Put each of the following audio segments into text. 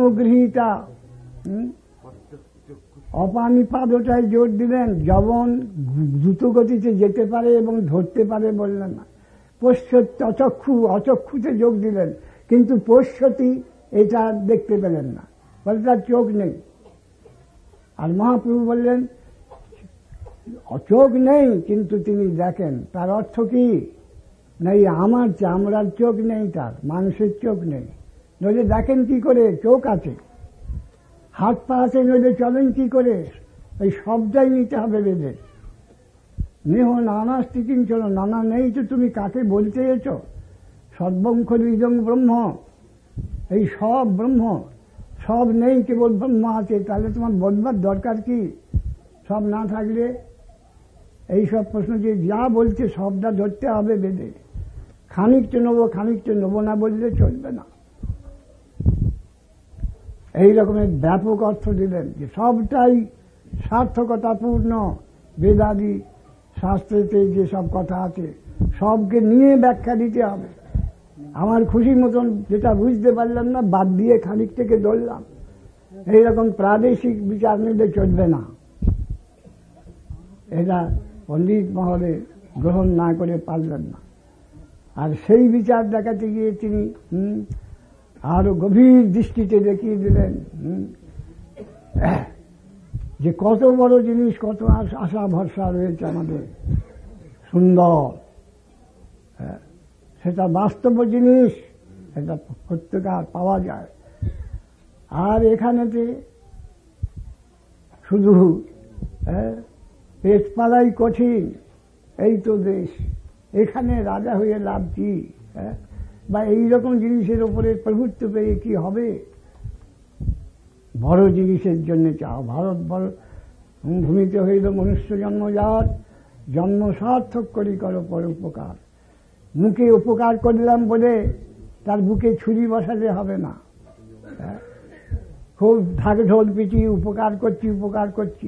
অপগৃহীতা, অপানিপাদটায় জোর দিলেন। যবন দ্রুত গতিতে যেতে পারে এবং ধরতে পারে বললেন না। পশ্যতি অচক্ষু, অচক্ষুতে যোগ দিলেন, কিন্তু পশ্যতি এটা দেখতে পেলেন না, বলে তার চোখ নেই। আর মহাপ্রভু বললেন চোখ নেই কিন্তু তিনি দেখেন। তার অর্থ কি? নেই আমার চামড়ার চোখ নেই, তার মানুষের চোখ নেই, নইলে দেখেন কি করে? চোখ আছে, হাত পা আছে, নইলে চলেন কি করে? এই সবটাই নিতে হবে বেদের। নেহ নানা স্থিতিঞ্চল, নানা নেই তো তুমি কাকে বলতে এছ? সর্বং খলু ইদং ব্রহ্ম, এই সব ব্রহ্ম, সব নেই কেবল ব্রহ্ম আছে। তাহলে তোমার বলবার দরকার কি? সব না থাকলে এইসব প্রশ্ন যে যা বলছে সবটা ধরতে হবে বেদে। খানিকটা নেবো খানিকটা নেবো না বললে চলবে না। এই রকমের ব্যাপক অর্থ দিলেন যে সবটাই সার্থকতাপূর্ণ। বেদাদি শাস্ত্রেতে যেসব কথা আছে সবকে নিয়ে ব্যাখ্যা দিতে হবে। আমার খুশি মতন যেটা বুঝতে পারলাম না বাদ দিয়ে খানিক থেকে ধরলাম, এইরকম প্রাদেশিক বিচার নিলে চলবে না। এটা পণ্ডিত মহলে গ্রহণ না করে পারলেন না। আর সেই বিচার দেখাতে গিয়ে তিনি আরো গভীর দৃষ্টিতে দেখিয়ে দিলেন যে কত বড় জিনিস, কত আশা ভরসা রয়েছে আমাদের। সুন্দর, সেটা বাস্তব জিনিস, এটা প্রত্যেকার পাওয়া যায়। আর এখানেতে শুধু পেট পালাই কঠিন, এই তো দেশ, এখানে রাজা হয়ে লাভ কি? বা এইরকম জিনিসের উপরে প্রভুত্ব পেয়ে কি হবে? বড় জিনিসের জন্য চাও। ভারত বড় ভূমিতে হইল মনুষ্য জন্মজাত, জন্ম সার্থক করি করো পরোপকার। মুখে উপকার করলাম বলে তার বুকে ছুরি বসালে হবে না। খুব ঢাক ঢোল পিটিয়ে উপকার করছি উপকার করছি।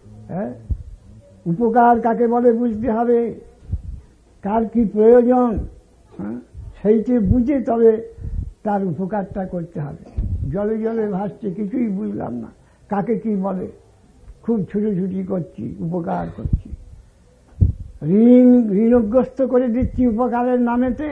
উপকার কাকে বলে বুঝতে হবে, কার কি প্রয়োজন সেইটি বুঝে তবে তার উপকারটা করতে হবে। জলে জলে ভাসছে, কিছুই বুঝলাম না কাকে কি বলে, খুব ছুটোছুটি করছি, উপকার করছি, ঋণগ্রস্ত করে দিচ্ছি উপকারের নামেতে।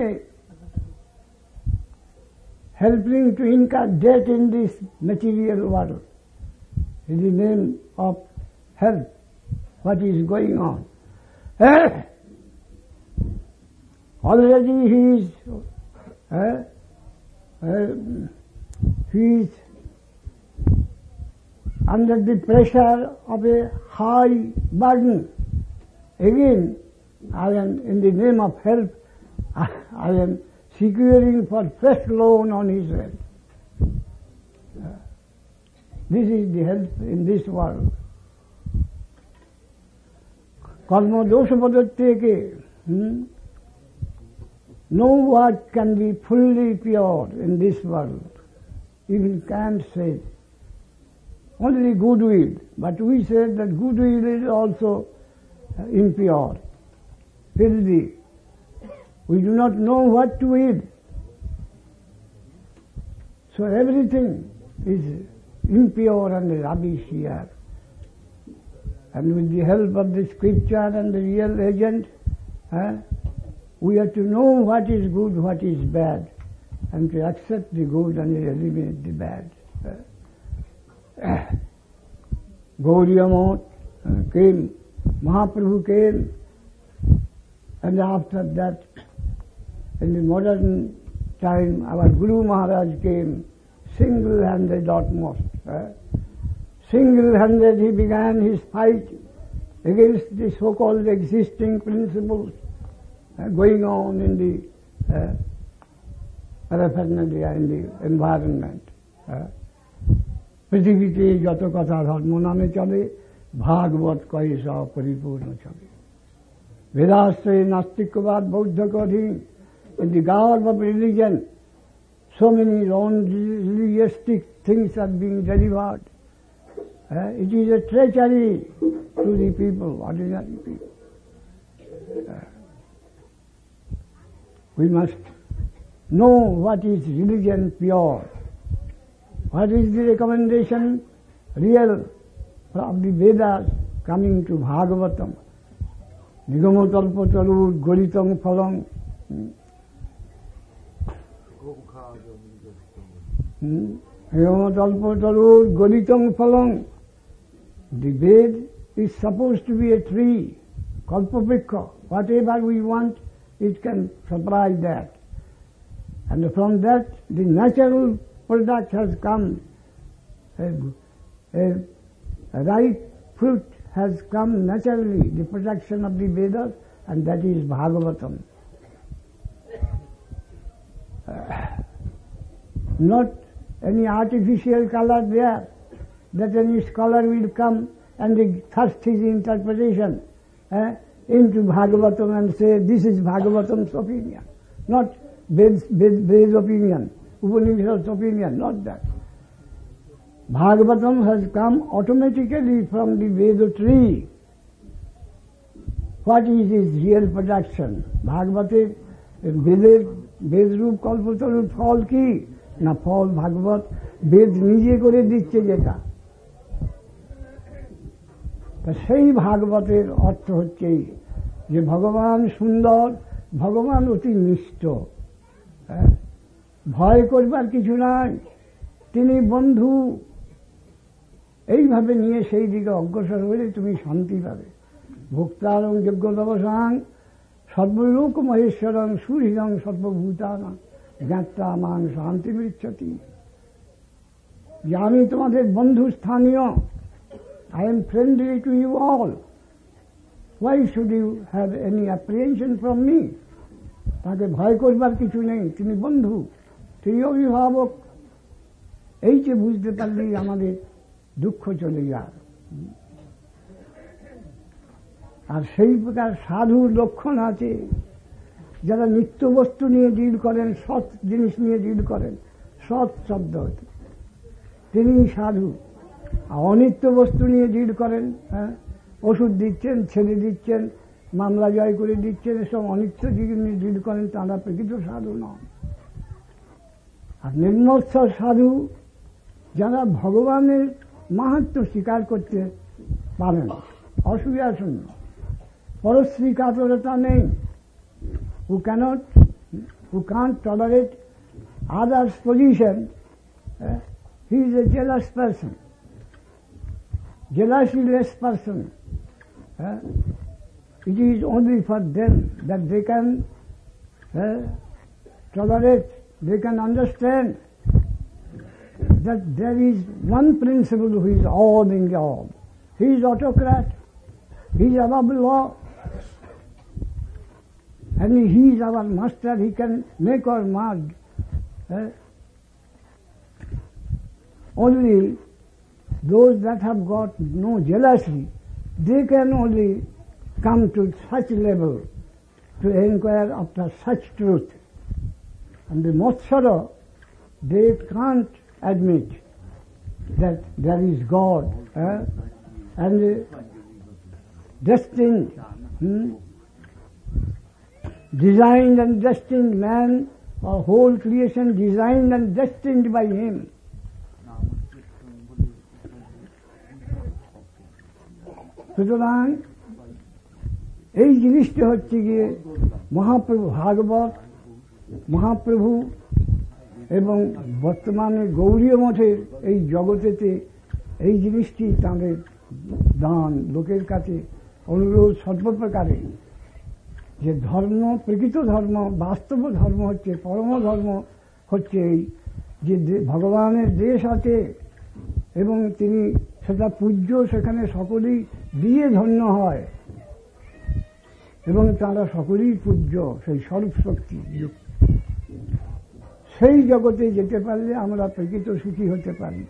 Helping to incarnate in this material world in the name of help. What is going on? Already he is under the pressure of a high burden. Again, I am in the name of help, I am securing for fresh loan on his head. This is the help in this world. Karma dosha padatyeke. No word can be fully pure in this world. Even Kant said, only goodwill. But we said that goodwill is also impure, filthy. We do not know what to eat. So everything is impure and rubbish here. And with the help of the scripture and the real agent, we have to know what is good, what is bad, and to accept the good and eliminate the bad. Gauriya Math came, Mahaprabhu came, and after that, in the modern time, our Guru Maharaj came, single-handed utmost. Single-handed he began his fight against the so-called existing principles going on in the paraphernalia, in the environment. পৃথিবীতে যত কথা ধর্ম নামে চলে, ভাগবত কয়ে সব পরিপূর্ণ চলে। বেদাশ্রয়ে নাস্তিকবাদ বৌদ্ধকে অধীন। In the garb of religion, so many non-realistic things are being delivered. It is a treachery to the people, ordinary people. We must know what is religion pure. What is the recommendation real from the Vedas coming to Bhagavatam? Nigamo talpo talud golitang phalang. Nigamo talpo talud golitang phalang. The Ved is supposed to be a tree, kalpavriksha. Whatever we want, it can supply that. And from that, the natural product has come. A ripe fruit has come naturally, the production of the Vedas, and that is Bhagavatam. Not any artificial color there, that any scholar will come and thrust his interpretation into Bhagavatam and say, this is Bhagavatam's opinion. Not Ved's opinion, Upanishad's opinion, not that. Bhagavatam has come automatically from the Veda tree. What is its real production? Bhagavate, Ved-rup kalpatarup ফল কি? না ফল ভাগবত বেদ নিজে করে দিচ্ছে যেটা। তা সেই ভাগবতের অর্থ হচ্ছে যে ভগবান সুন্দর, ভগবান অতি নিষ্ঠ, ভয় করবার কিছু নাই, তিনি বন্ধু। এইভাবে নিয়ে সেই দিকে অগ্রসর হলে তুমি শান্তি পাবে। ভোক্তারং যজ্ঞতপসাং সর্বলোক মহেশ্বরং সুহৃদং সর্বভূতানাং জ্ঞাত্বা মাং শান্তি পৃচ্ছতি। যে আমি তোমাদের বন্ধু স্থানীয়, I am friendly to you all. Why should you have any apprehension from me? তাকে ভয় করবার কিছু নেই, তিনি বন্ধু, তিনি অভিভাবক। এই যে বুঝতে পারলেই আমাদের দুঃখ চলে যায়। আর সেই প্রকার সাধুর লক্ষণ আছে, যারা নিত্য বস্তু নিয়ে ডিল করেন, সৎ জিনিস নিয়ে ডিল করেন, সৎ শব্দ হতে, তিনি সাধু। আর অনিত্য বস্তু নিয়ে ডিল করেন, ওষুধ দিচ্ছেন, ছেড়ে দিচ্ছেন, মামলা জয় করে দিচ্ছেন, এসব অনিত্য জিনিস নিয়ে ডিল করেন, তারা প্রকৃত সাধু নন। আর নির্মৎসর সাধু যারা ভগবানের মাহাত্ম্য স্বীকার করতে পারেন, অসুবিধা শূন্য, পরশ্রী কাতরতা নেই, who can't tolerate others' position, he is a jealous person, jealousy-less person. It is only for them that they can tolerate, they can understand that there is one principle who is all in all. He is autocrat, he is above law, and he is our master, he can make or mar. Only those that have got no jealousy, they can only come to such level to inquire after such truth. And the Motsara, they can't admit that there is God and destined, designed and destined man, or whole creation designed and destined by him. সুতরাং এই জিনিসটা হচ্ছে গিয়ে মহাপ্রভু ভাগবত, মহাপ্রভু এবং বর্তমানে গৌরীয় মঠের এই জগতেতে এই জিনিসটি তাঁদের দান, লোকের কাছে অনুরোধ সর্বপ্রকারে, যে ধর্ম, প্রকৃত ধর্ম, বাস্তব ধর্ম হচ্ছে, পরম ধর্ম হচ্ছে এই যে ভগবানের দেশ আছে এবং তিনি সেটা পূজ্য, সেখানে সকলেই দিয়ে ধন্য হয় এবং তারা সকলেই পূজ্য, সেই স্বরূপ শক্তি। সেই জগতে যেতে পারলে আমরা প্রকৃত সুখী হতে পারি।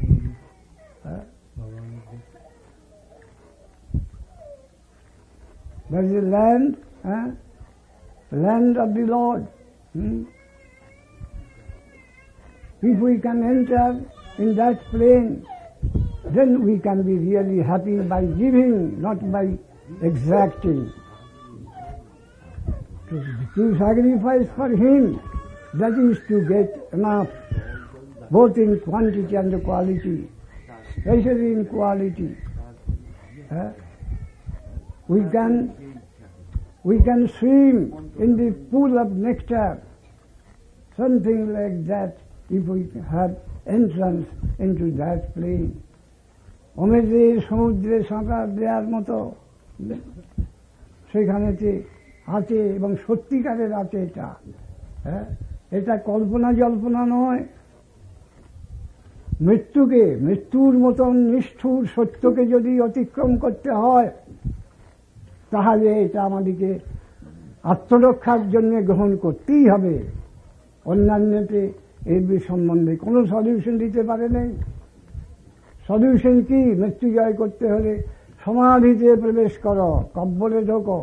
That is the land of the Lord. If we can enter in that plane, then we can be really happy by giving, not by exacting. To sacrifice for him, that is to get enough both in quantity and quality, especially in quality. We can swim in the pool of nectar, something like that, if we have entrance into that plane. অমেজের সমুদ্রে সাঁতার দেওয়ার মতো সেখানেতে আছে, এবং সত্যিকারের আছে এটা। এটা কল্পনা জল্পনা নয়। মৃত্যুর মতন নিষ্ঠুর সত্যকে যদি অতিক্রম করতে হয়, তাহলে এটা আমাদেরকে আত্মরক্ষার জন্য গ্রহণ করতেই হবে। অন্যান্যতে এর সম্বন্ধে কোনো সলিউশন দিতে পারে নাই। সলিউশন কি? মৃত্যু জয় করতে হলে সমাধিতে প্রবেশ করো, কব্বরে ঢোকো,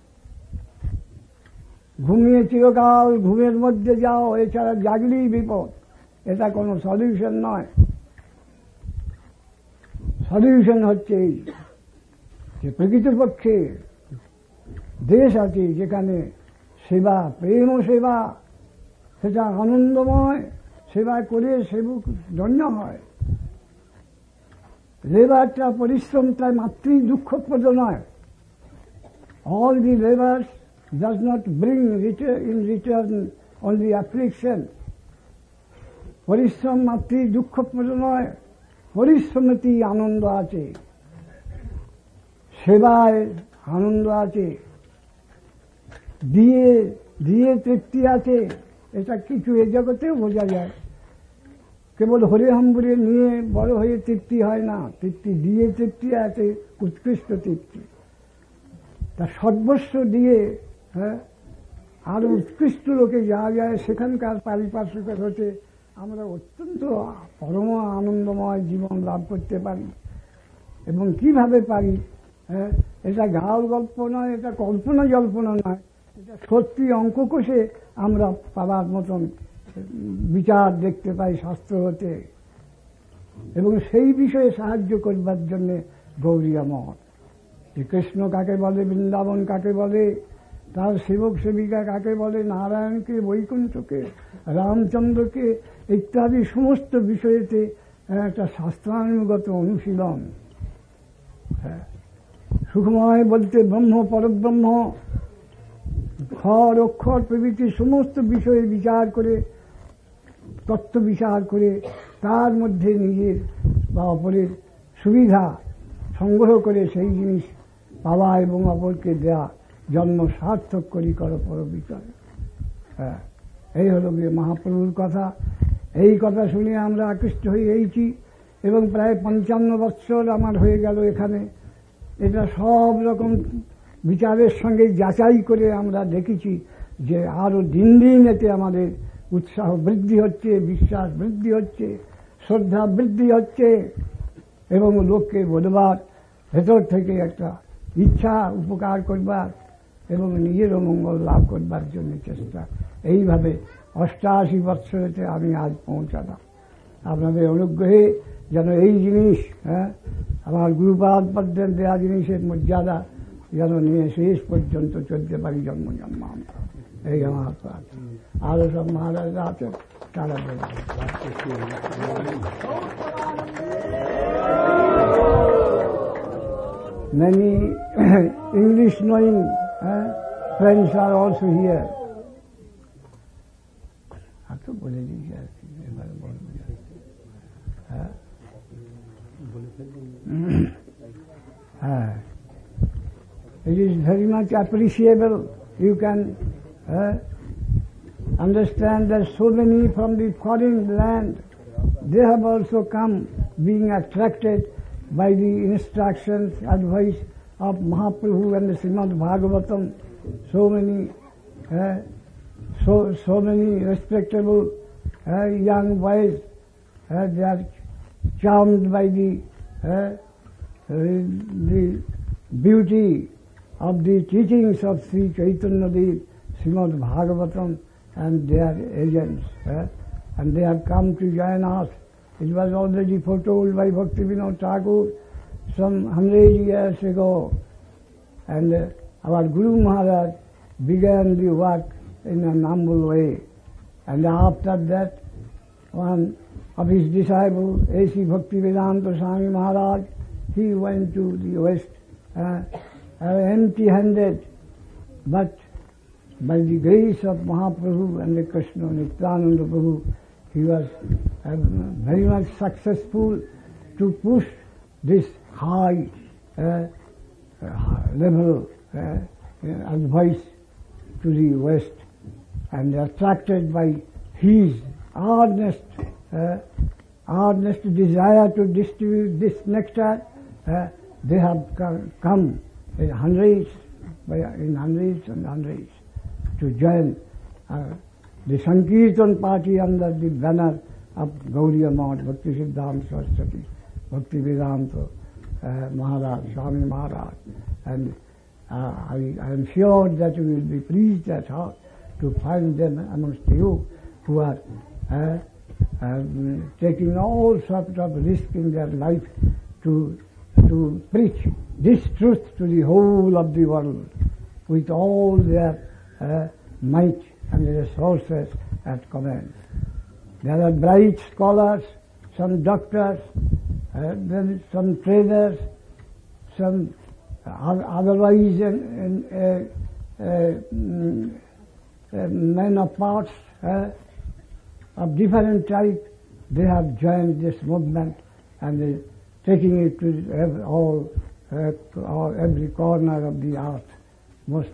ঘুমিয়ে চিরকাল ঘুমের মধ্যে যাও, এছাড়া জাগলেই বিপদ। এটা কোনো সলিউশন নয়। সলিউশন হচ্ছে এই যে প্রকৃতপক্ষে দেশ আছে যেখানে সেবা, প্রেম ও সেবা, সেটা আনন্দময়। সেবা করে সেবক ধন্য হয়। লেবারটা, পরিশ্রমটা মাত্রই দুঃখপ্রদ নয়। All the labors does not bring in return only affliction. পরিশ্রম মাত্রই দুঃখপ্রদ নয়, পরিশ্রমেতেই আনন্দ আছে, সেবায় আনন্দ আছে, দিয়ে তৃপ্তি আছে। এটা কিছু এ জগতেও বোঝা যায়। কেবল হরে হম্বরে নিয়ে বড় হয়ে তৃপ্তি হয় না, তৃপ্তি দিয়ে তৃপ্তি আছে, উৎকৃষ্ট তৃপ্তি। তা সর্বস্ব দিয়ে আরো উৎকৃষ্ট লোকে যাওয়া যায়, সেখানকার পারিপার্শ্বিকতা হতে আমরা অত্যন্ত পরম আনন্দময় জীবন লাভ করতে পারি। এবং কিভাবে পারি? এটা গাল গল্প নয়, এটা কল্পনা জল্পনা নয়, এটা সত্যি অঙ্ক কষে আমরা পাবার মতন বিচার দেখতে পাই শাস্ত্র হতে। এবং সেই বিষয়ে সাহায্য করবার জন্য গৌরীয় মঠ। যে কৃষ্ণ কাকে বলে, বৃন্দাবন কাকে বলে, তার সেবক সেবিকা কাকে বলে, নারায়ণকে, বৈকুণ্ঠকে, রামচন্দ্রকে ইত্যাদি সমস্ত বিষয়েতে একটা শাস্ত্রানুগত অনুশীলন। সুখময় বলতে ব্রহ্ম, পরব্রহ্ম, ক্ষর অক্ষর প্রভৃতি সমস্ত বিষয়ে বিচার করে, তত্ত্ব বিচার করে, তার মধ্যে নিজের বা অপরের সুবিধা সংগ্রহ করে সেই জিনিস পাওয়া এবং অপরকে দেয়া, জন্ম সার্থক করি করো পরবিচয়। এই হল গিয়ে মহাপ্রভুর কথা। এই কথা শুনে আমরা আকৃষ্ট হয়ে এইছি, এবং প্রায় 55 বৎসর আমার হয়ে গেল এখানে। এটা সব রকম বিচারের সঙ্গে যাচাই করে আমরা দেখেছি যে আরো দিন দিন এতে আমাদের উৎসাহ বৃদ্ধি হচ্ছে, বিশ্বাস বৃদ্ধি হচ্ছে, শ্রদ্ধা বৃদ্ধি হচ্ছে, এবং লোককে বলবার ভেতর থেকে একটা ইচ্ছা উপকার করবার এবং নিজেরও মঙ্গল লাভ করবার জন্য চেষ্টা। এইভাবে 88 বৎসরেতে আমি আজ পৌঁছালাম। আপনাদের অনুগ্রহে যেন এই জিনিস, আমার গুরুপাদ পদ্মের দেয়া জিনিসের মর্যাদা যেন নিয়ে শেষ পর্যন্ত চলতে পারি জন্ম জন্মান্তর। এই আমার প্রার্থনা। আরো সব মহারাজরা আছেন, তারা বলবেন। Many English knowing friends are also here. तो बोले दीजिए एक बार बोल It is very much appreciable. You can understand that so many from the foreign land, they have also come, being attracted by the instructions, advice of Mahaprabhu and the Srimad Bhagavatam. So many respectable young boys, they are charmed by the beauty of the teachings of Sri Chaitanya Dev, Srimad Bhagavatam, and their agents, and they have come to join us. It was already foretold by Bhaktivinoda Thakur some 100 years ago, and our Guru Maharaj began the work in an humble way. And after that, one of his disciple, A.C. Bhaktivedanta Swami Maharaj. He went to the West empty-handed, but by the grace of Mahaprabhu and the Krishna Nityananda Prabhu, he was very much successful to push this high level advice to the West, and attracted by his earnest desire to distribute this nectar, they have come in hundreds and hundreds to join the Sankirtan party under the banner of Gaudiya Math, Bhakti Siddhanta Saraswati, Bhakti Vedanta Maharaj, Swami Maharaj. And I am sure that you will be pleased at heart to find them amongst you who are taking all sorts of risk in their life to preach this truth to the whole of the world with all their might and resources at command. There are bright scholars, some doctors, then some traders, some otherwise men of parts of different type. They have joined this movement and they taking it to every corner of the earth most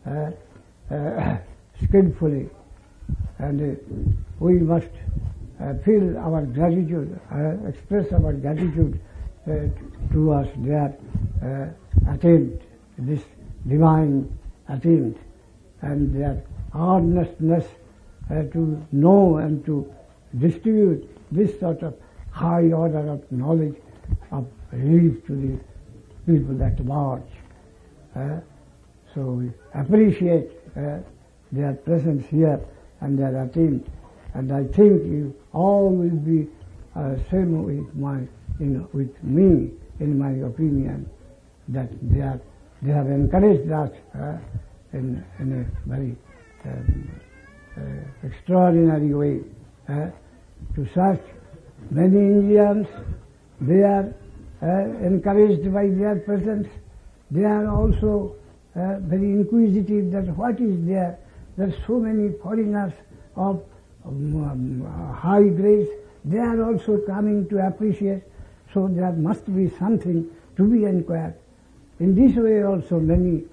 skillfully. And we must feel our gratitude, express our gratitude towards their attempt, this divine attempt, and their earnestness to know and to distribute this sort of high order of knowledge of relief to the people at large. So we appreciate their presence here and their attempt, and I think you all will be same with me in my opinion, that they have encouraged us in a very extraordinary way to such many Indians. They are encouraged by their presence. They are also very inquisitive that what is there. There are so many foreigners of high grace. They are also coming to appreciate. So there must be something to be inquired. In this way also many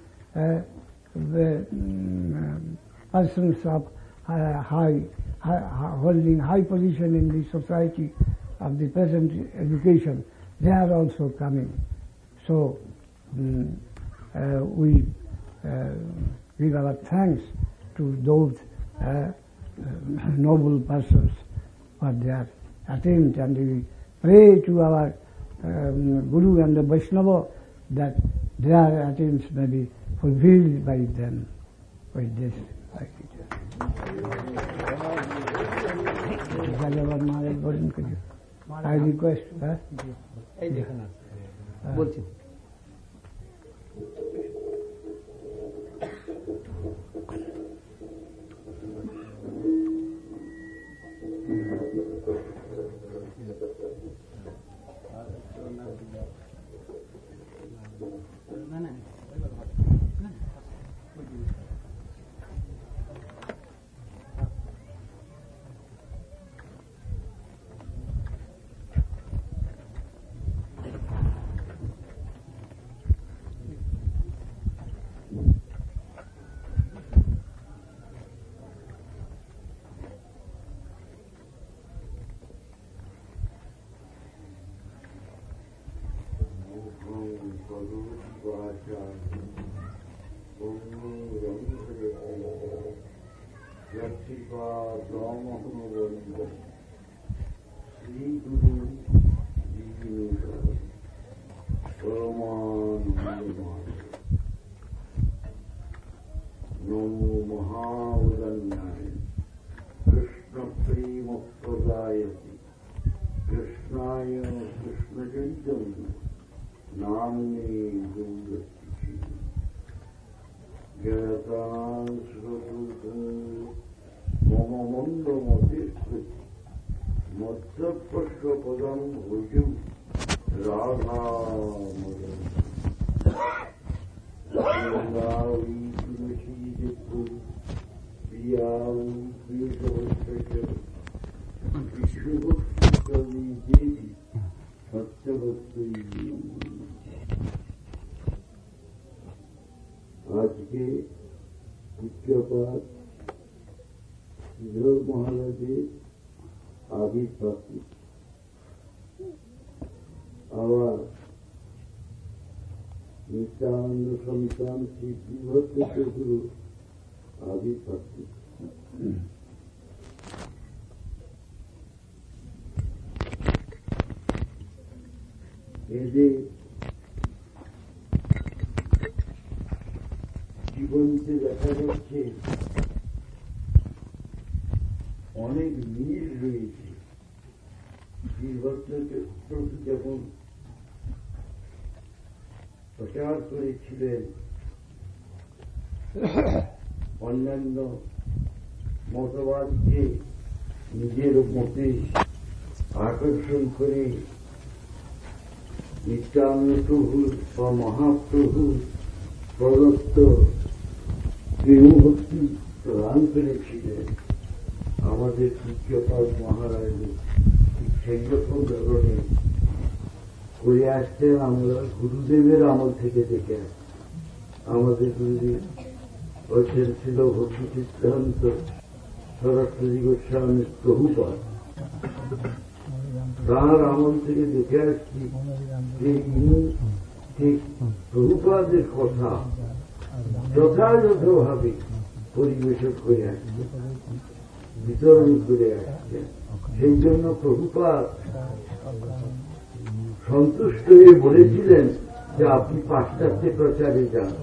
persons of holding high position in the society of the present education, they are also coming. So we give our thanks to those noble persons for their attempt, and we pray to our Guru and the Vaishnava that their attempts may be fulfilled by them. With this, I request. মৎস্যস্পর্শ Padam ভোজু Radha তুলসী ফুল প্রিয়া বিষ্ণুভক্তি দেবী সত্যভক্তি। আজকে পূজ্যপাদ শ্রীধর মহারাজের আবির্ভাবী, আবার নিত্যানন্দ সন্তান শ্রী বিভক্ত গুরু আবির্ভাবী। এদের জীবনকে দেখা যাচ্ছে অনেক মিল রয়েছে। প্রভু যখন প্রচার করেছিলেন, অন্যান্য মতবাদকে নিজের মতে আকর্ষণ করে নিত্যানন্দ প্রভুর বা মহাপ্রভুর প্রদত্ত প্রেমভক্তি প্রদান করেছিলেন। আমাদের পূজ্যপাদ মহারাজ সেই রকম ধরনের করে আসতেন। আমরা গুরুদেবের আমল থেকে দেখে আসছি। আমাদের গুরুদেব হচ্ছেন ছিল ভক্তি সিদ্ধান্ত সরস্বতী গোস্বামী প্রভুপাদ। তাঁর আমল থেকে দেখে আসছি যে ইনি ঠিক প্রভুপাদের কথা যথাযথভাবে পরিবেশন করে আসছে, বিতরণ করে আসছে। সেই জন্য প্রভুপাদ সন্তুষ্ট হয়ে বলেছিলেন যে আপনি পাশ্চাত্যে প্রচারে যান।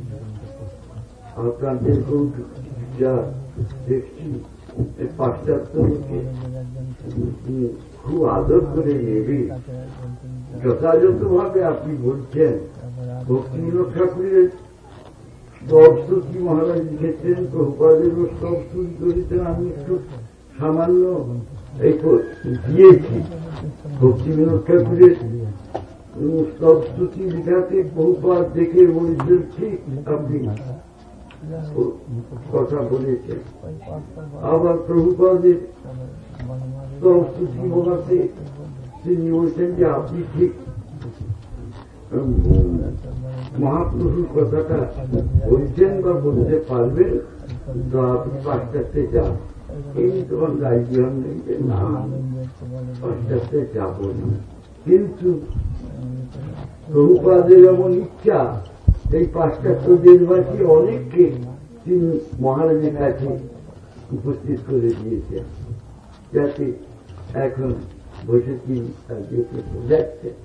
আপনাদের যা দেখছি পাশ্চাত্যকে খুব আদর করে নেবে। যথাযথভাবে আপনি বলছেন। ভক্তিবিনোদ ঠাকুরের স্তবস্তুতি মহারাজ লিখেছেন, প্রভুপাদেরও স্তবস্তুতি করেছেন। আমি একটু সামান্য এই দিয়েছি। ভক্তিবিনোদ ঠাকুরের স্তবস্তুতি লেখাতে প্রভুপাদ দেখে বলেছেন ঠিক আপনি কথা বলেছেন। আবার প্রভুপাদের স্তবস্তুতি বলাতে তিনি বলছেন যে আপনি ঠিক মহাপ্রভুর কথাটা বলছেন বা বলতে পারবেন, তো আপনি পাশ্চাত্যে যান। এই তোমার রাজি হন নেই যে না পাশ্চাত্যে যাব না। কিন্তু প্রভুপাদের এমন ইচ্ছা, এই পাশ্চাত্য দেশবাসী অনেককে তিনি মহারাজের কাছে উপস্থিত করে দিয়েছেন, যাতে এখন বসে তিনি তাদেরকে বোঝাচ্ছেন,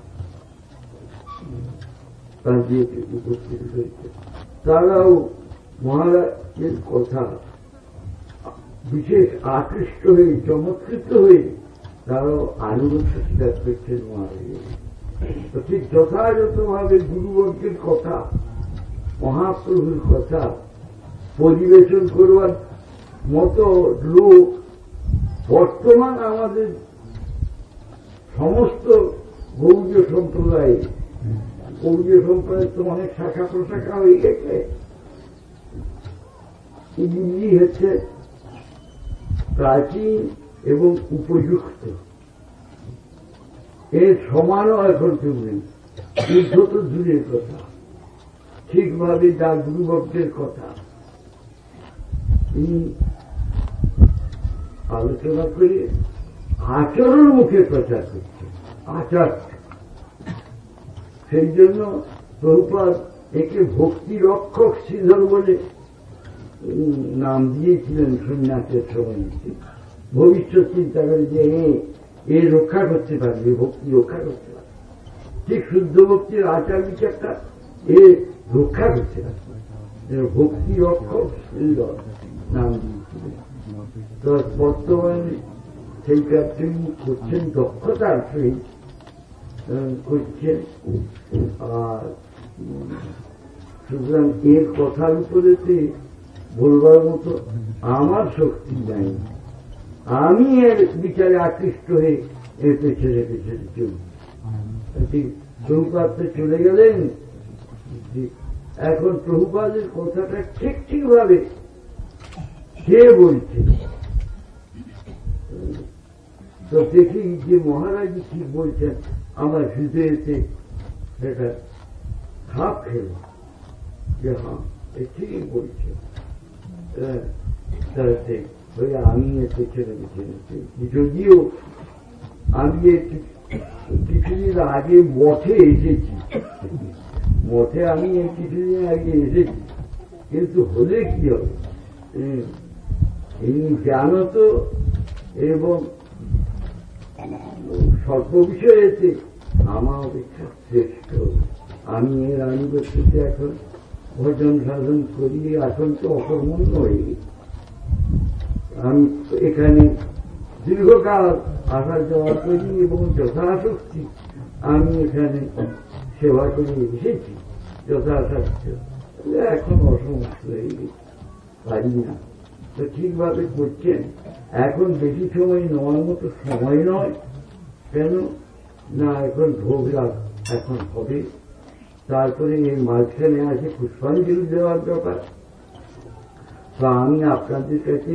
তাদেরকে উপস্থিত করেছেন। তারাও মহারাজের কথা বিশেষ আকৃষ্ট হয়ে চমৎকৃত হয়ে তারাও আনুগত্য স্বীকার করছেন মহারাজের। তো ঠিক যথাযথভাবে গুরুবর্গের কথা, মহাপ্রভুর কথা পরিবেশন করবার মতো লোক বর্তমান আমাদের সমস্ত গৌড়ীয় সম্প্রদায়ে, গৌড়ীয় সম্প্রদায়ের তো অনেক শাখা প্রশাখা হয়ে গেছে, এগুলি হচ্ছে প্রাচীন এবং উপযুক্ত। এর সমানও এখন কেউ নেই। উদ্ধত দূরের কথা, ঠিকভাবে যা গুরুভক্তের কথা তিনি আলোচনা করে আচরণ মুখে প্রচার করছে। আচার, সেই জন্য প্রভুপাদ একে ভক্তি রক্ষক শ্রীধর বলে নাম দিয়েছিলেন সন্ন্যাসের সময়। ভবিষ্যৎ চিন্তা করে যে এ রক্ষা করতে পারবে, ভক্তি রক্ষা করতে পারবে। ঠিক শুদ্ধ ভক্তির আচার বিচারটা এ রক্ষা করতে পারবে। ভক্তি রক্ষক শ্রীধর নাম দিয়েছিলেন। তো বর্তমানে সেই কাজটি করছেন দক্ষতার সহিত করছেন। আর সুতরাং এর কথার উপরে বলবার মতো আমার শক্তি নাই। আমি এর বিচারে আকৃষ্ট হয়ে এর পেছনে পেছনে চলছি। প্রভুপাদ তো চলে গেলেন, এখন প্রভুপাদের কথাটা ঠিক ঠিকভাবে কে বলছে? তো দেখি যে মহারাজ ঠিক বলছেন, আমার হৃদয়েতে সেটা খাপ খেল যে হ্যাঁ ঠিকই বলছে। তাতে আমি এর পেছনে পেছনে চলছি। যদিও আমি কিছুদিন আগে মঠে এসেছি, মঠে আমি কিছুদিন আগে এসেছি, কিন্তু হলে কি হবে, এই জ্ঞানত এবং স্বল্প বিষয়েতে আমার অপেক্ষা শ্রেষ্ঠ। আমি এর আনুগত্যতে এখন ভজন সাধন করি, এখন তো অকর্মণ্য হয়ে গেছি। আমি এখানে দীর্ঘকাল আসা যাওয়া করি এবং যথাশক্তি আমি এখানে সেবা করে এসেছি যথাসাধ্য। এখন অসমর্থ হয়ে গেছি, পারি না। তো ঠিকভাবে করছেন। এখন বেশি সময় নেওয়ার মতো সময় নয়, কেন না এখন ভোগ রাত এখন হবে, তারপরে এই মাঝখানে আছে পুষ্পাঞ্জলি দেওয়ার ব্যাপার। তো আমি আপনাদের কাছে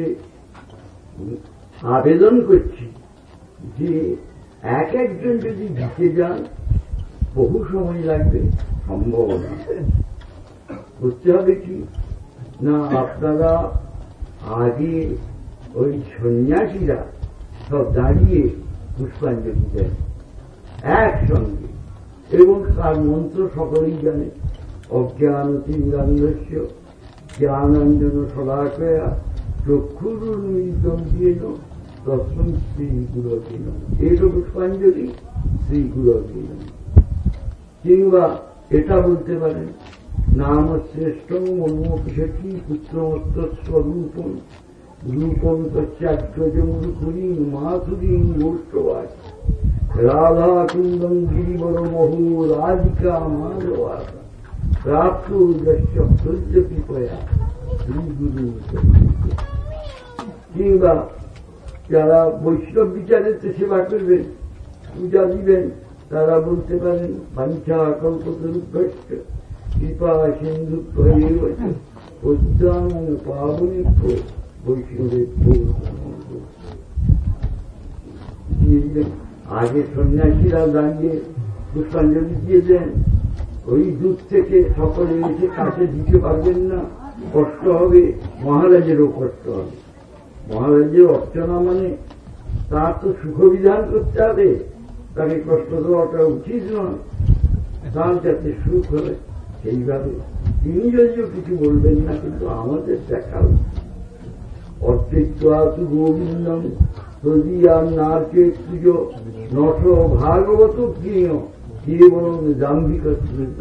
আবেদন করছি যে এক একজন যদি দিতে যান বহু সময় লাগবে, সম্ভব না। করতে হবে কি না, আপনারা আগে ওই সন্ন্যাসীরা সব দাঁড়িয়ে পুষ্পাঞ্জলি দেন একসঙ্গে, এবং তার মন্ত্র সকলেই জানে, অজ্ঞানতিমিরান্ধস্য জ্ঞানাঞ্জন শলাকয়া চক্ষুরুন্মিলিতং येन তস্मै শ্রীগুরবে নমঃ। এই তো পুষ্পাঞ্জলি শ্রীগুরবে নমঃ। কিংবা এটা বলতে পারেন, নাম শ্রেষ্ঠ মন্মপিষতি পুত্রমত্ত স্বরূপম রূপম তস্যাগ্রজং রুকুরী মাথুরীং গোষ্ঠবাস রাধা কুন্দং গিরিবর মহু রাধিকা মাধবাস প্রাপ্ত যস্য সূর্য কৃপয়া শ্রীগুরু। কিংবা যারা বৈষ্ণব বিচারেতে সেবা করবেন, পূজা দিবেন, তারা বলতে পারেন বাঞ্ছা কল্পতরুভ্যশ্চ কৃপা সিন্ধুভ্যৈব উদ্যান পাবনীভ্য বৈষ্ণবেভ্যো দিয়ে দিলেন। আগে সন্ন্যাসীরা দাঁড়িয়ে পুষ্পাঞ্জলি দিয়ে দেন, ওই দূর থেকে সকলে এসে কাছে দিতে পারবেন না, কষ্ট হবে, মহারাজেরও কষ্ট হবে। মহারাজের অর্চনা মানে তার তো সুখবিধান করতে হবে, তাকে কষ্ট দেওয়াটা উচিত নয়, তার যাতে সুখ হবে সেইভাবে। তিনি যদিও কিছু বলবেন না, কিন্তু আমাদের দেখা উচিত। অর্থিত্বাতু গোবিন্দম যদি আর নারকে পুজো নশ ভাগবত প্রিয় কেবল দাম্ভিক স্মৃত।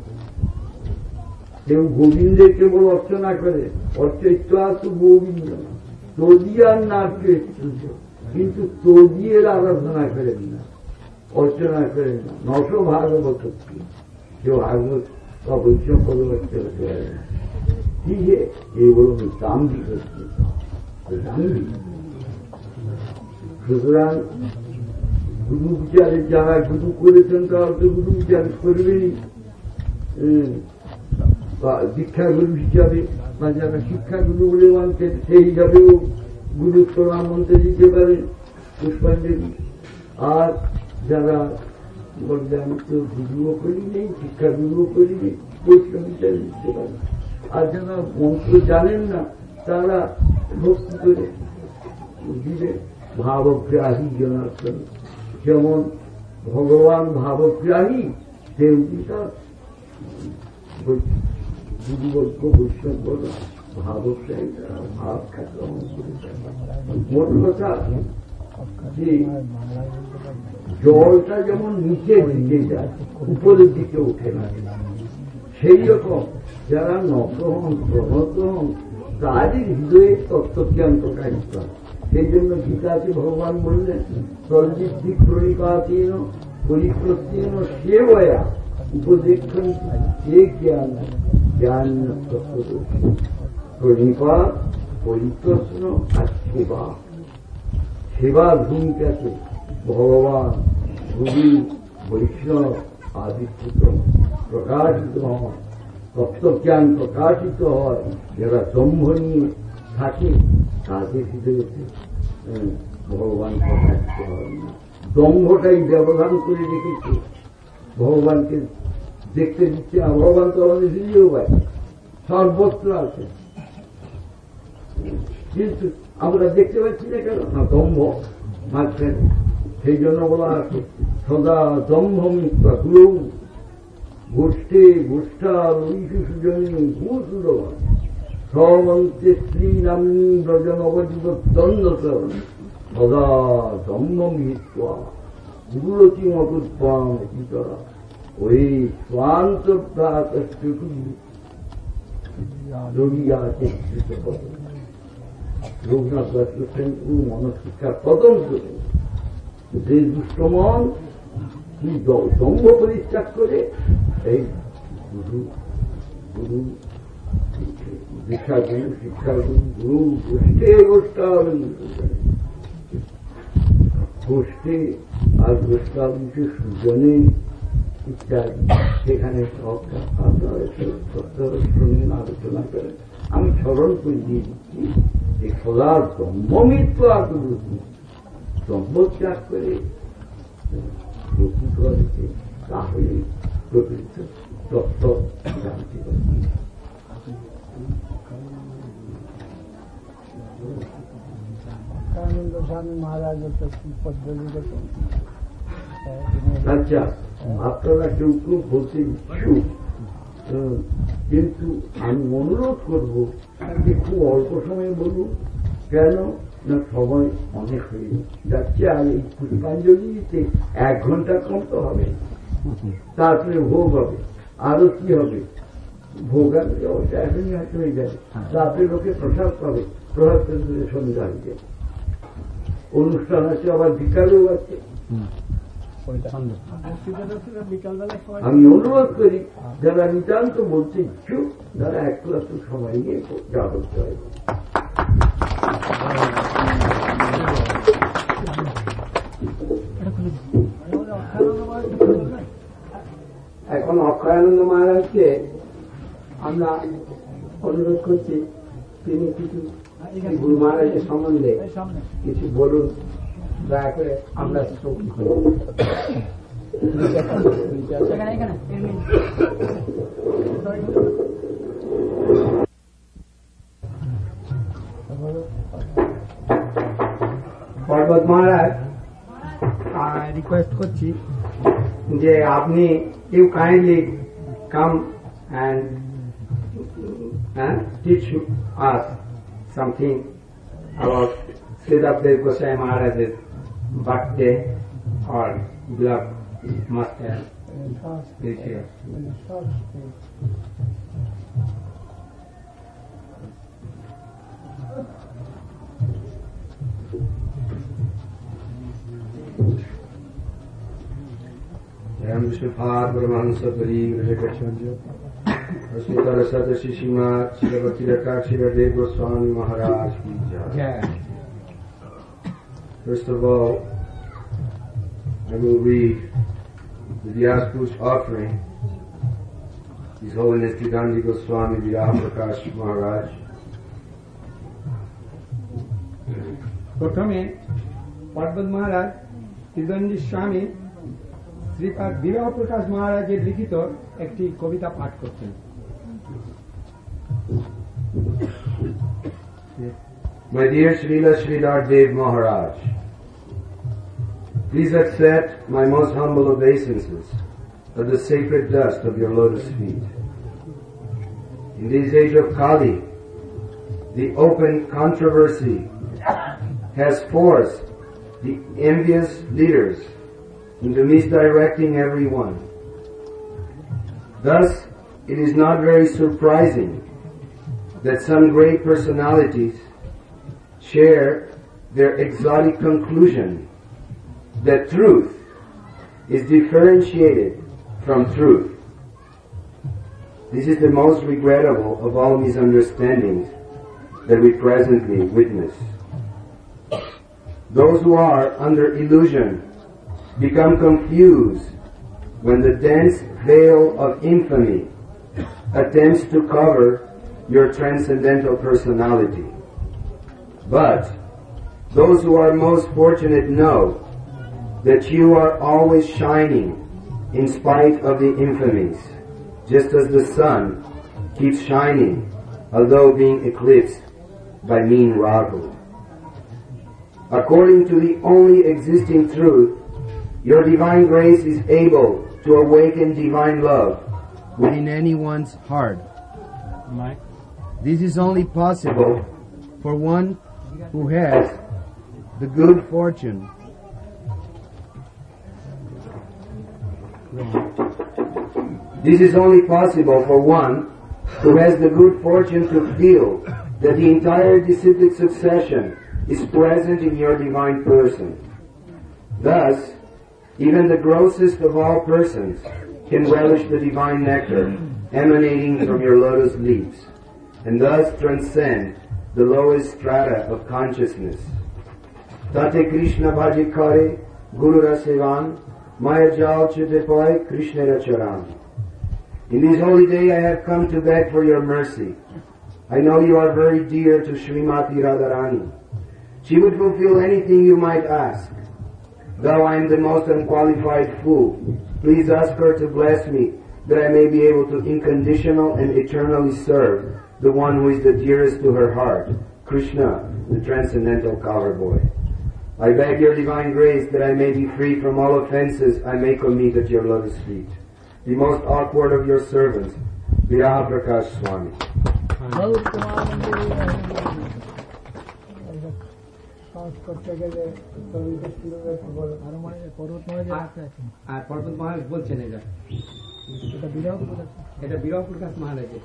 কেউ গোবিন্দের কেবল অর্চনা করে, অর্থিত্বাতু গোবিন্দম তদিয়ার নারকে পুজো, কিন্তু তদিয়ের আরাধনা করেন না, অর্চনা করেন না। নশ ভাগবত প্রিয়, কেউ ভাগবত বা বৈষ্ণব পদ অর্চনা করে না। ঠিক এই বলুন দাম্ভিক স্মৃত। সুতরাং গুরু বিচারে যারা গুরু করেছেন তারা তো গুরু বিচার করবেনই, দীক্ষাগুরু হিসাবে বা যারা শিক্ষাগুরু বলে মানছেন সেই হিসাবেও গুরুর প্রণাম মন্ত্রে দিতে পারেন পুষ্পাঞ্জলি। আর যারা বললে আমি তো গুরুও করি নেই, শিক্ষাগুরুও করি নেই, বৈষ্ণব বিচার দিতে পারেন। আর যারা মন্ত্র জানেন না তারা ভক্তি করে দিলে ভাবগ্রাহী জনার্দন। যেমন ভগবান ভাবগ্রাহী, তেমনি তার গুরুবর্গ বৈষ্ণব ভাবগ্রাহী, তারা ভাব গ্রহণ করে। মোট কথা যে জলটা যেমন নিচের দিকে যায়, উপরের দিকে ওঠে না, সেই রকম যারা নগ্রহণ প্রণগ্রহণ তারই হৃদয়ে তত্ত্বজ্ঞান প্রকাশিত হয়। সেই জন্য গীতাতে ভগবান বললেন তদ্বিদ্ধি প্রণিপাতেন পরিপ্রত্যেন সেবয়া উপদেক্ষণ সে জ্ঞান জ্ঞান তত্ত্বদর্শী। প্রণিপাত, পরিপ্রশ্ন আর সেবা, সেবার ভূমিকাতে ভগবান গুরু বৈষ্ণব আবির্ভূত প্রকাশিত হন, তত্ত্বজ্ঞান প্রকাশিত হয়। যারা দম্ভ নিয়ে থাকে তাদের হৃদয়তে ভগবান প্রকাশিত হয় না। দম্ভটাই ব্যবধান করে রেখেছে ভগবানকে দেখতে দিচ্ছে না। ভগবান তো আমাদের হৃদয়েও পায়, সর্বত্র আছে, কিন্তু আমরা দেখতে পাচ্ছি না কেন? না, দম্ভ মাঝখানে। সেই জন্য বলা আছে সদা দম্ভ মিথ্যা গুরু গোষ্ঠে গোষ্ঠাল সুজনী ভূসুর সমন্তে স্ত্রী নামী ব্রজন অবজীবদ্বন্দ্ব সদা দম্ভ মিথ্যা গুরুরতি মকুৎপাম পিতরা ওই স্বান্ত প্রাতষ্টুকু যোগিয়া চেষ্টিত করে রঘুনাথ দাস করছেন মনশিক্ষার তদন্ত। যে দুষ্টমন দম্ভ পরিত্যাগ করে এই গুরু গুরু দীক্ষাগুরু শিক্ষাগুরু গুরু গোষ্ঠে গোষ্ঠে আর গোষ্ঠাবিকে সুজনে ইত্যাদি সেখানে আপনারা শুনেন, আলোচনা করেন। আমি স্মরণ করে দিয়ে দিচ্ছি যে সদার দম্ভমিত্ব আগ্রহী দম্ভ ত্যাগ করে প্রকৃত হচ্ছে, তাহলে প্রকৃত তত্ত্ব জানতে পারবে। স্বামী মহারাজের তো পদ্ধতি। আচ্ছা, আপনারা কেউ কেউ বলতে ইচ্ছুক, কিন্তু আমি অনুরোধ করব যে খুব অল্প সময়ে বলুন। কেন না সময় অনেক হয়ে যাচ্ছে, আর এই পুষ্পাঞ্জলিতে 1 ঘন্টা কম তো হবে, তারপরে ভোগ হবে, আরো কি হবে, ভোগ আনলে অবশ্যই এখনই হয়তো হয়ে যাবে, তারপরে লোকে প্রসাদ পাবে, প্রসাদ কেন্দ্রে সন্ধ্যা হয়ে যাবে, অনুষ্ঠান আছে, আবার বিকালেও আছে। আমি অনুরোধ করি যারা নিতান্ত বলতে ইচ্ছুক তারা 1 ক্লাস সময় নিয়ে যা করতে হয়। এখন অক্ষয়ানন্দ মহারাজকে আমরা অনুরোধ করছি তিনি কিছু গুরু মহারাজের সম্বন্ধে কিছু বলুন, দয়া করে আমরা শ্রবণ করি। পর্বত মহারাজ, রিকোয়েস্ট করছি যে আপনি you kindly come and teach us something about Sridhar Dev Gosai Maharaj's birthday or beloved master. Jam Vishnupada Paramahansa Pari Grajakacharya Asmitara Sadashi Shrimad Shrilavati Rakshira Dev Goswami Maharaj Ki Jai. First of all, I will read the Vyaspu's offering, His Holiness Tidanji Goswami Viraha Prakash Maharaj. প্রথমে পর্বত মহারাজ ত্রিদণ্ডী স্বামী শ্রীপাদ বিরাহ প্রকাশ মহারাজের লিখিত একটি কবিতা পাঠ করতেন। My dear Srila Sridhar Dev Maharaj, please accept my most humble obeisances of the sacred dust of your lotus feet. In this age of Kali, the open controversy has forced the envious leaders into misdirecting everyone. Thus, it is not very surprising that some great personalities share their exotic conclusion that truth is differentiated from truth. This is the most regrettable of all misunderstandings that we presently witness. Those who are under illusion become confused when the dense veil of infamy attempts to cover your transcendental personality. But those who are most fortunate know that you are always shining in spite of the infamies, just as the sun keeps shining although being eclipsed by mean Rahu. According to the only existing truth, your divine grace is able to awaken divine love within anyone's heart. This is only possible for one who has the good fortune This is only possible for one who has the good fortune to feel that the entire disciplic succession is present in your divine person. Thus, even the grossest of all persons can relish the divine nectar emanating from your lotus leaves, and thus transcend the lowest strata of consciousness. Tate Krishna bhaji kare, Guru Rasevan, Maya jal chite pai Krishna Racharam. In this holy day I have come to beg for your mercy. I know you are very dear to Srimati Radharani. She would fulfill anything you might ask. Though I am the most unqualified fool, please ask her to bless me that I may be able to unconditional and eternally serve the one who is the dearest to her heart, Krishna, the transcendental cover boy. I beg your divine grace that I may be free from all offenses I may commit at your lotus feet. The most awkward of your servants, Viraha Prakash Swami. আর পর্বত মহারাজ বলছেন এটা বিরহ প্রকাশ মহারাজের।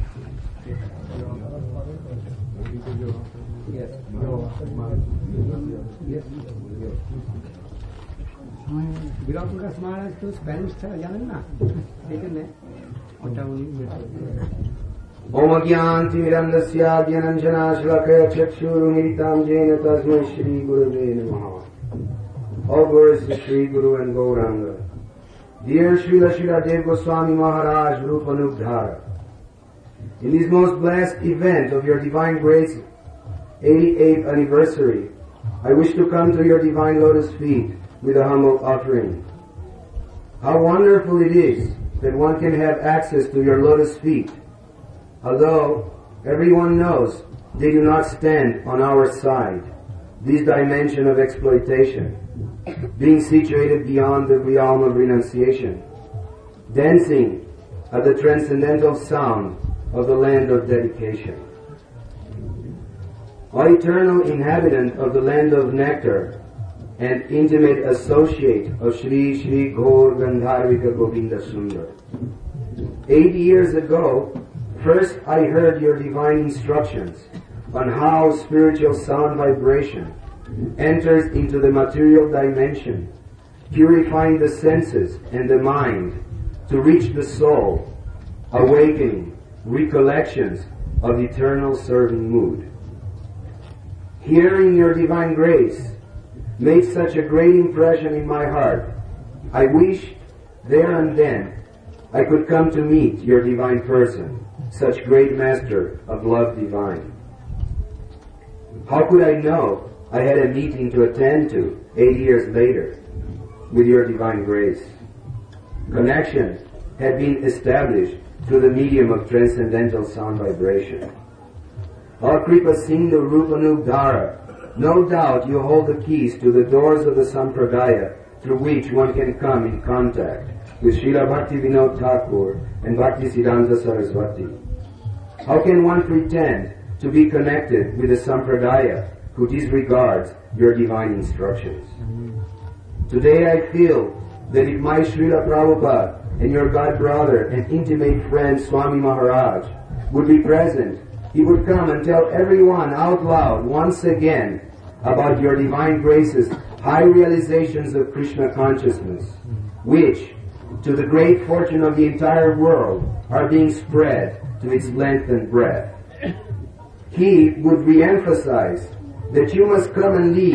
বিরহ প্রকাশ মহারাজ তো Spanish ছাড়া জানেন না, সেই জন্য ওটা উনি Om Agyanti Mirandasya Gyananjana Shlakaya Chakshurumiritam Jena Tasmai Shri Gurave Namaha. All glories to Shri Guru and Gauranga. Dear Srila Srila Dev Goswami Maharaj Rupanubdhara, in this most blessed event of your divine grace 88th anniversary, I wish to come to your divine lotus feet with a humble offering. How wonderful it is that one can have access to your lotus feet, although everyone knows they do not stand on our side, this dimension of exploitation, being situated beyond the realm of renunciation, dancing at the transcendental sound of the land of dedication. O eternal inhabitant of the land of nectar and intimate associate of Shri Shri Gaur Gandharvika Govinda Sundar. 8 years ago, first I heard your divine instructions on how spiritual sound vibration enters into the material dimension, purifying the senses and the mind to reach the soul, awakening recollections of eternal serving mood. Hearing your divine grace made such a great impression in my heart. I wished there and then I could come to meet your divine person, such great master of love divine. How could I know I had a meeting to attend to 8 years later with your divine grace? Connection had been established through the medium of transcendental sound vibration. All Kripa Sindhu Rupanubdhara, no doubt you hold the keys to the doors of the Sampradaya through which one can come in contact with Srila Bhakti Vinod Thakur and Bhakti Siddhanta Saraswati. How can one pretend to be connected with the Sampradaya who disregards your divine instructions? Today I feel that if my Srila Prabhupada and your God brother and intimate friend Swami Maharaj would be present, he would come and tell everyone out loud once again about your divine graces, high realizations of Krishna consciousness, which, to the great fortune of the entire world, are being spread to its length and breadth. He would re-emphasize that you must come and leave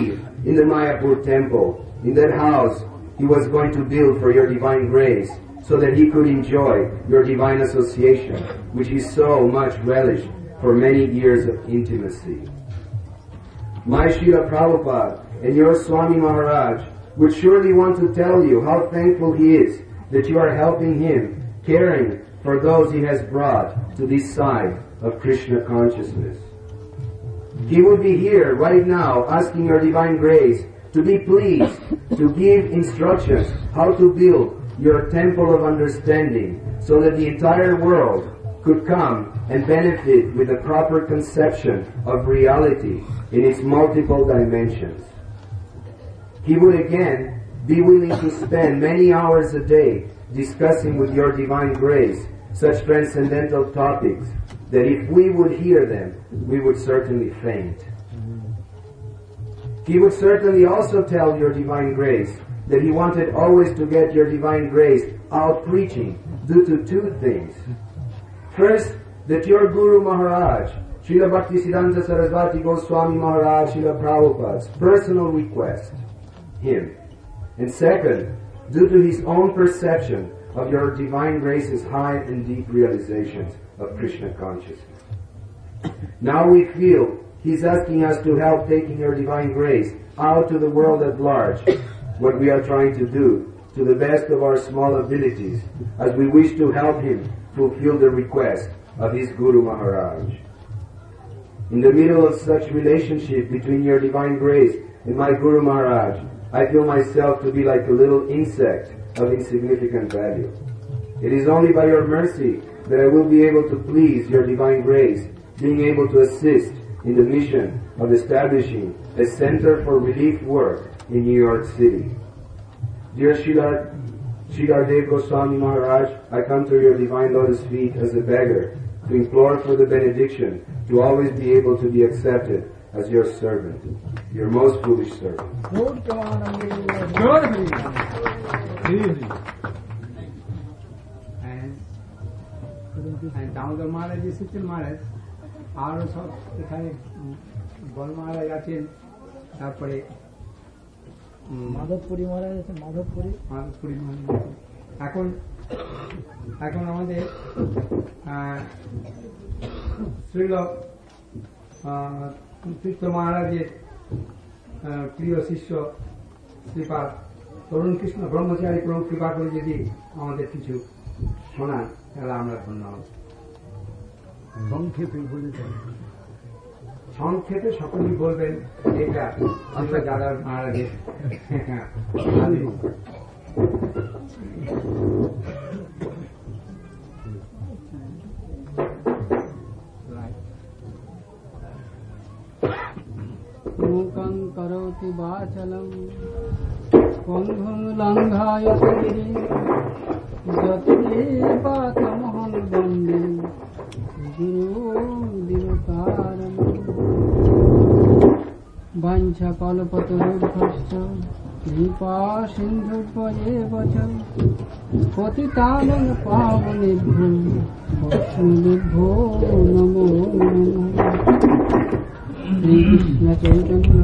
in the Mayapur temple, in that house he was going to build for your divine grace, so that he could enjoy your divine association, which he so much relished for many years of intimacy. My Srila Prabhupada and your Swami Maharaj would surely want to tell you how thankful he is that you are helping him, caring for those he has brought to this side of Krishna consciousness. He would be here right now asking your divine grace to be pleased to give instructions how to build your temple of understanding so that the entire world could come and benefit with the proper conception of reality in its multiple dimensions. He would again be willing to spend many hours a day discussing with your divine grace such transcendental topics that if we would hear them, we would certainly faint. He would certainly also tell your divine grace that he wanted always to get your divine grace out preaching due to two things. First, that your Guru Maharaj, Srila Bhaktisiddhanta Sarasvati Goswami Maharaj, Srila Prabhupada's personal request, him. And second, due to his own perception of your divine grace's high and deep realizations of Krishna consciousness. Now we feel he's asking us to help taking your divine grace out to the world at large, what we are trying to do to the best of our small abilities, as we wish to help him fulfill the request of his Guru Maharaj. In the middle of such relationship between your divine grace and my Guru Maharaj, I feel myself to be like a little insect of insignificant value. It is only by your mercy that I will be able to please your divine grace, being able to assist in the mission of establishing a center for relief work in New York City. Dear Sridhar Dev Goswami Maharaj, I come to your divine lotus feet as a beggar to implore for the benediction to always be able to be accepted as your servant, your most foolish servant. And Damodar Maharaj এসেছেন মহারাজ, আরো সব এখানে বল মহারাজ আছেন, তারপরে মাধবপুরী মহারাজ আছে, মাধবপুরী মহারাজ। এখন আমাদের শ্রীল কৃষ্ণ মহারাজের প্রিয় শিষ্য শ্রীপাদ তরুণ কৃষ্ণ ব্রহ্মচারী প্রভু কৃপা করে যদি আমাদের কিছু শোনান তাহলে আমরা ধন্য হব। সংক্ষেপে সকলেই বলবেন এটা আমরা দাদা মহারাজের। मूकं करोति वाचलं स्कन्धं लङ्घायते गिरिं यत्देवातमहं वन्दे गुरुं दिनकारम् वाञ्छाकल्पतरुभ्यश्च कृपासिन्धुभ्येव च पतितानं पावनेभ्यो वैष्णवेभ्यो नमो नमः। श्री कृष्ण चैतन्य